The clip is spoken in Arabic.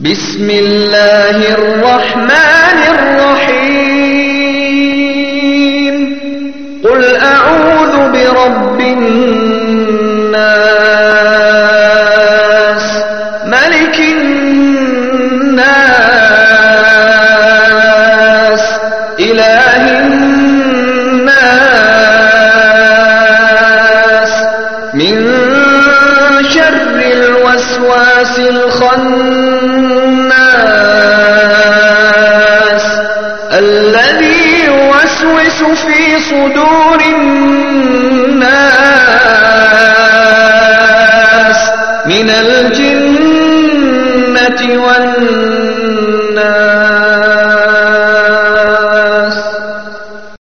بسم الله الرحمن الرحيم قل أعوذ برب الناس ملك الناس إله الناس من شر الوسواس الخناس الذي يوسوس في صدور